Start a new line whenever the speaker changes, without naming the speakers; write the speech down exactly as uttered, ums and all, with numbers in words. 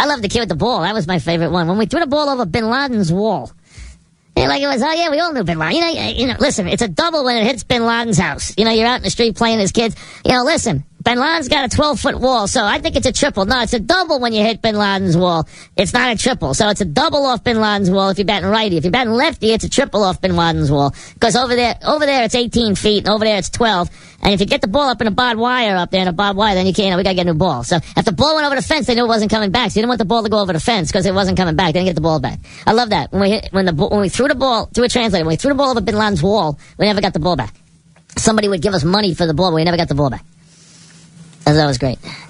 I love the kid with the ball. That was my favorite one. When we threw the ball over Bin Laden's wall. Yeah, like it was, oh yeah, we all knew Bin Laden. You know, you know, listen, it's a double when it hits Bin Laden's house. You know, you're out in the street playing as kids. You know, listen, Bin Laden's got a twelve-foot wall, so I think it's a triple. No, it's a double when you hit Bin Laden's wall. It's not a triple. So it's a double off Bin Laden's wall if you're batting righty. If you're batting lefty, it's a triple off Bin Laden's wall. Because over there, over there it's eighteen feet, and over there it's twelve. And if you get the ball up in a barbed wire up there in a barbed wire, then you can't, you know, we gotta get a new ball. So if the ball went over the fence, they knew it wasn't coming back. So you didn't want the ball to go over the fence because it wasn't coming back. They didn't get the ball back. I love that. When we hit, when the, when we threw the ball, through a translator, when we threw the ball over Bin Laden's wall, we never got the ball back. Somebody would give us money for the ball, but we never got the ball back. That was great.